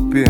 БЛП.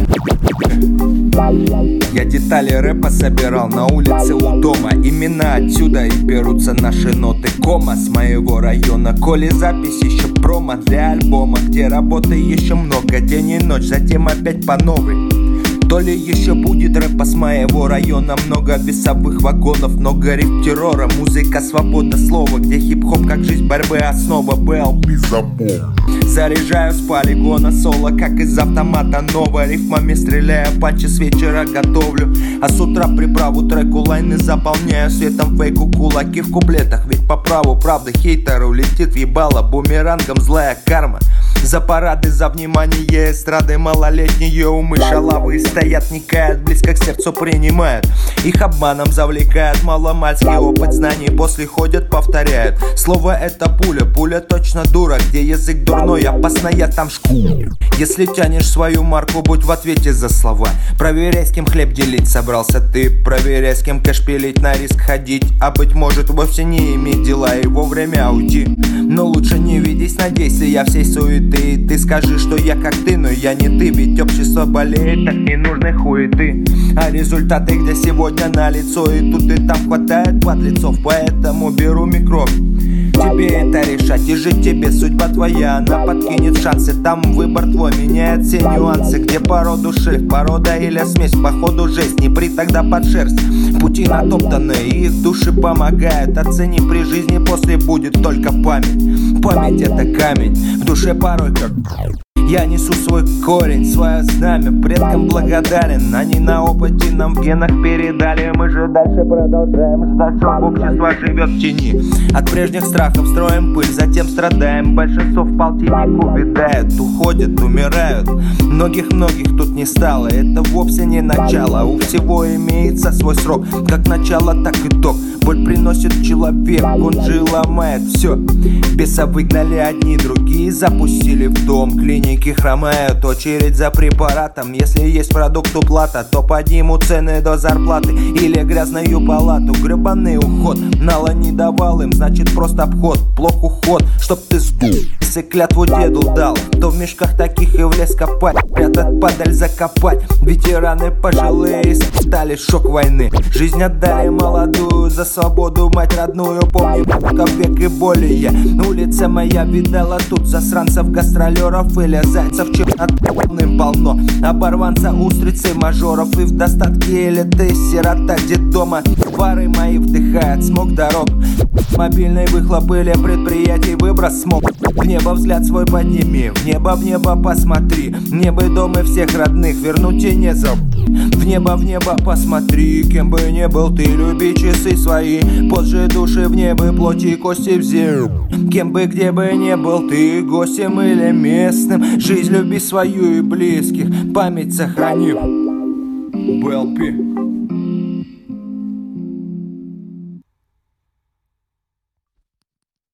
Я детали рэпа собирал на улице у дома. Именно отсюда и берутся наши ноты кома с моего района. Коли запись еще промо для альбома, где работы еще много, день и ночь, затем опять по новой. То ли еще будет рэпа с моего района. Много весовых вагонов, много риф террора. Музыка, свобода слова, где хип-хоп как жизнь, борьбы основа. БЛП забор. Заряжаю с полигона соло, как из автомата ново. Рифмами стреляю, панчи с вечера готовлю. А с утра приправу треку лайны заполняю светом фейку, кулаки в куплетах. Ведь по праву правды хейтеру летит в ебало бумерангом злая карма. За парады, за внимание эстрады, малолетние умы шалавы стоят, никают, близко к сердцу принимают. Их обманом завлекают, маломальский опыт знаний, после ходят, повторяют. Слово это пуля, пуля точно дура, где язык дурной, опасная там шкура. Если тянешь свою марку, будь в ответе за слова. Проверяй, с кем хлеб делить собрался ты, проверяй, с кем кэш пилить, на риск ходить. А быть может вовсе не иметь дела и вовремя уйти. Но лучше не ведись, надейся, я всей суеты. Ты скажи, что я как ты, но я не ты. Ведь общество болеет от ненужной хуеты. А результаты где сегодня налицо. И тут и там хватает подлецов. Поэтому беру микро. Тебе это решать и жить тебе, судьба твоя. Она подкинет шансы, там выбор твой. Меняет все нюансы, где породу шеф, порода или смесь. Походу жесть, не при тогда под шерсть. Пути натоптанные, их души помогают. Оцени при жизни, после будет только память. Память это камень, в душе порой как... Я несу свой корень, свое знамя, предкам благодарен. Они на опыте нам в генах передали. Мы же дальше продолжаем ждать, что общество живет в тени. От прежних страхов строим пыль, затем страдаем. Большинство в полтинник увядают, уходят, умирают. Многих-многих тут не стало, это вовсе не начало. У всего имеется свой срок, как начало, так и итог. Боль приносит человек, он же ломает все. Беса выгнали одни, другие запустили в дом. Клиники хромают, очередь за препаратом. Если есть продукт уплата, то поднимут цены до зарплаты. Или грязную палату, гребаный уход. Нала не давал им, значит просто обход. Плох уход, чтоб ты сдул. Если клятву деду дал, то в мешках таких и в лес копать. Прятать падаль, закопать. Ветераны пожилые стали шок войны. Жизнь отдали молодую за свободу, мать родную. Помню, как век и более. Улица моя видала тут засранцев, гастролеров или зайцев, чем отполным полно. Оборванца, устрицы, мажоров и в достатке или ты сирота детдома. Пары мои вдыхают смог дорог. Мобильный выхлоп или предприятий, выброс смог. В небо взгляд свой подними, в небо посмотри. Небо дом и всех родных вернуть и не забудь. В небо посмотри, кем бы ни был ты, люби часы свои. Позже души в небо, плоти и кости в землю. Кем бы где бы ни был ты, гостем или местным. Жизнь люби свою и близких, память сохрани. БЛП.